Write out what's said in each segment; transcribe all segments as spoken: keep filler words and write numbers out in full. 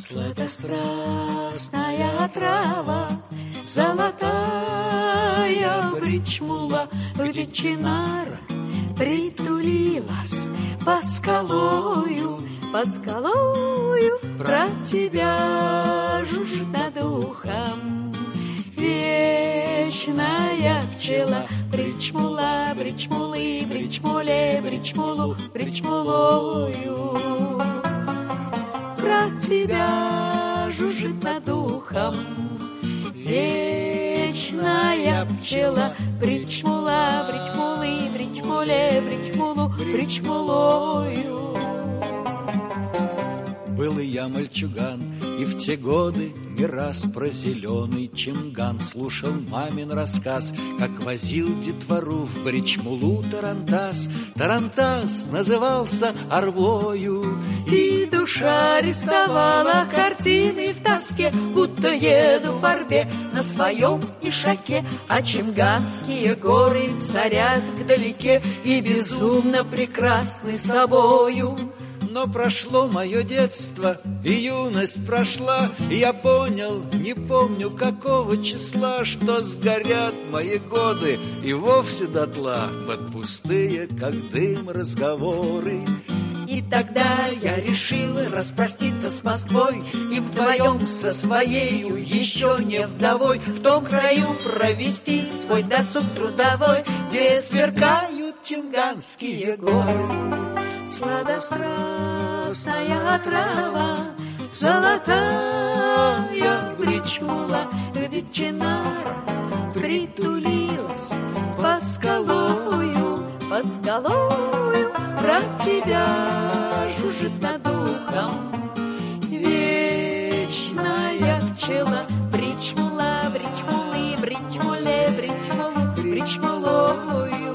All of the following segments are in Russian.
Сладострастная трава, золотая бричмула, где чинара притулилась под скалою, под скалою про тебя жужжит над ухом. Вечная пчела, бричмула, бричмулы, бричмуле, бричмулу, бричмулою. Про тебя жужжит над ухом. Вечная пчела, бричмула, бричмулы, бричмуле, бричмулу, бричмулою. Был и я мальчуган, и в те годы не раз про зеленый чимган слушал мамин рассказ, как возил детвору в бричмулу тарантас. Тарантас назывался арвою, и душа рисовала картины в тоске, будто еду в орбе на своем ишаке, а чимганские горы царят вдалеке и безумно прекрасны собою. Но прошло мое детство, и юность прошла, и я понял, не помню какого числа, что сгорят мои годы и вовсе дотла под пустые, как дым, разговоры. И тогда я решил распроститься с Москвой и вдвоем со своею, еще не вдовой, в том краю провести свой досуг трудовой, где сверкают чимганские горы. Сладострастная трава, золотая бричмула, где чинара притулилась под скалою, под скалою про тебя жужжит над ухом. Вечная пчела, бричмула, бричмулы, бричмуле, бричмулу, бричмулою.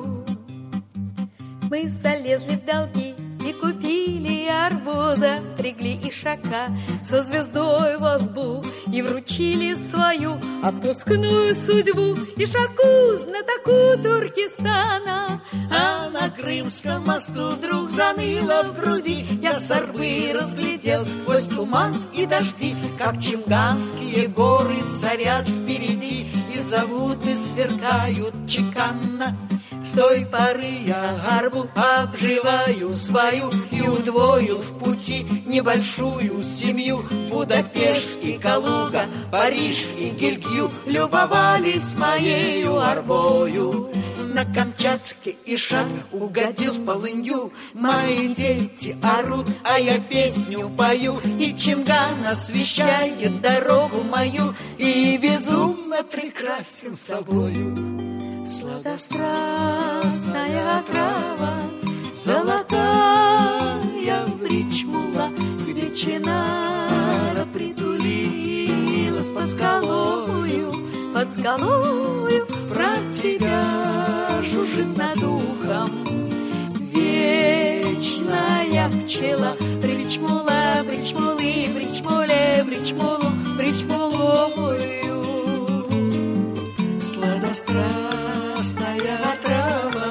Мы залезли в долги и купили арбуза, пригли ишака со звездой во лбу и вручили свою отпускную судьбу ишаку, знатоку Туркестана. А на Крымском мосту вдруг заныло в груди, я с арбы разглядел сквозь туман и дожди, как чимганские горы царят впереди и зовут и сверкают чеканно. С той поры я арбу обживаю свою и удвоил в пути небольшую семью. Будапешт и Калуга, Париж и Гильгью любовались моею арбою. На Камчатке ишак угодил в полынью, мои дети орут, а я песню пою, и чимган освещает дорогу мою, и безумно прекрасен собою. Сладострастная трава, золотая бричмула, где чинара притулилась под скалою, под скалою про тебя жужжит над ухом. Вечная пчела, бричмула, бричмулы, бричмуле, бричмулу, бричмулою. Сладострастная трава,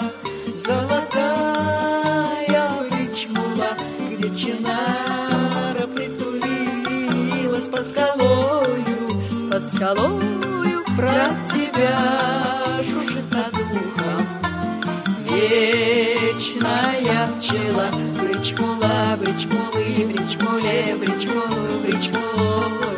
золотая бричмула, где чинара притулилась под скалою, под скалою про тебя жужжит над ухом. Вечная пчела, бричмула, бричмулы, бричмуле, бричмулу, бричмулу.